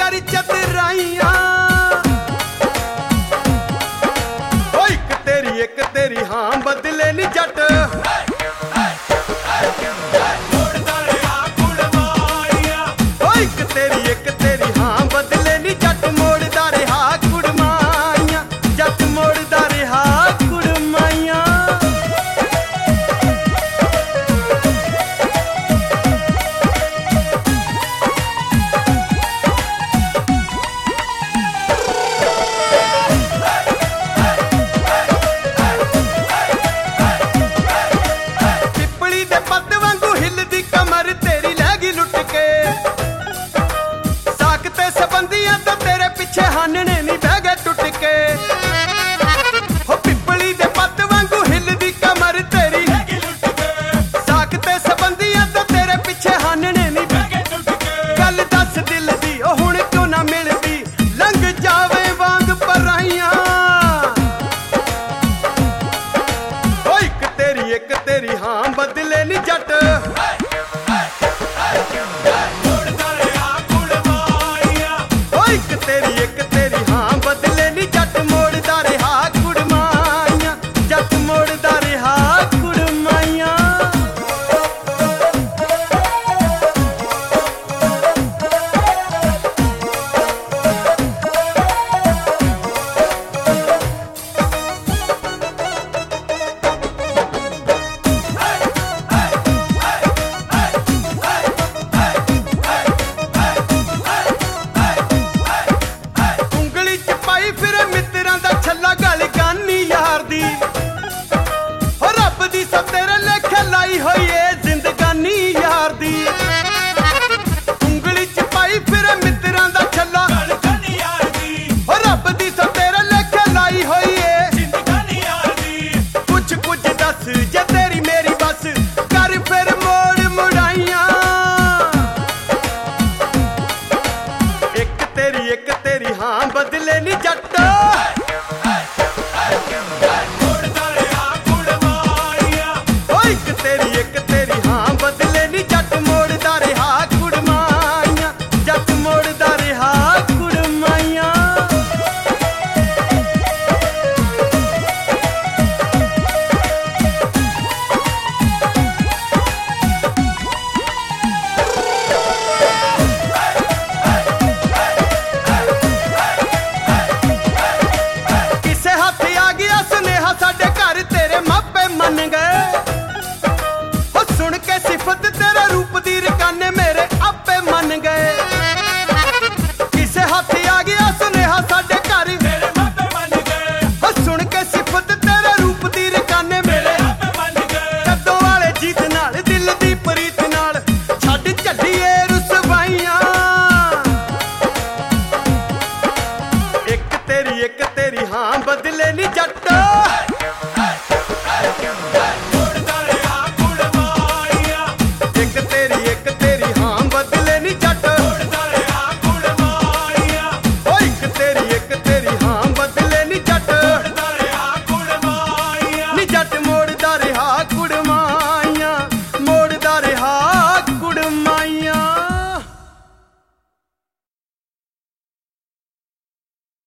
कर चतराइयां। एक तेरी हाँ बदले नी जट एक तेरी हाँ बदले नी जट मोड़दा रहा कुड़माइयां, जट मोड़दा रहा कुड़माइयां। कमर तेरी लैगी लुट के साक ते सबंधियां तो तेरे पिछे हानने नी बह गए टुट के। हो पिपली दे पत्त वांगू हिलदी कमर तेरी लैगी लुट के साक ते सबंधियां तो तेरे पिछे हानने नी बह गए टुट के। गल दस दिल दी ओ हुण क्यों ना मिलदी लंघ जावे वांग पराइयां। ओ एक तेरी हाँ बदले नी जट एक तेरी हाँ बदले नी जट मोड़दा रहा कुड़माइयां, जट मोड़दा रहा कुड़माइयां। फिर मित्रां दा छल्ला गल गानी यार दी हो रब दी सब तेरे लेखे लाई होई ए जिंदगानी यार दी। उंगली च पाई फिर मित्रां दा छल्ला गल गानी यार दी हो रब दी सब तेरे लेखे लाई होई ए जिंदगानी यार दी। कुछ दस जे तेरी मेरी बस कर फिर मोड़ मुड़ाइयां। एक तेरी हाँ बदले नी जट एक तेरी हाँ बदले नी जट मोड़दा रहा कुड़माइयां, जट मोड़दा रहा कुड़माइयां। किसे हाथ आ गया सुनेहा साडे घर तेरे मापे मन गए। सुन के सिफत तेरे रूप दी रकाने मेरे आपे मन गए। किसे हाथ आ गया सुनेहा साडे घर मेरे मापे मन गए। सुन के सिफत तेरे रूप दी रकाने मेरे आपे मन गए। कदों वाले जीत नाल दिल दी प्रीत नाल छड्ड चलिए रुसवाइयां। एक तेरी हाँ बदले नी जट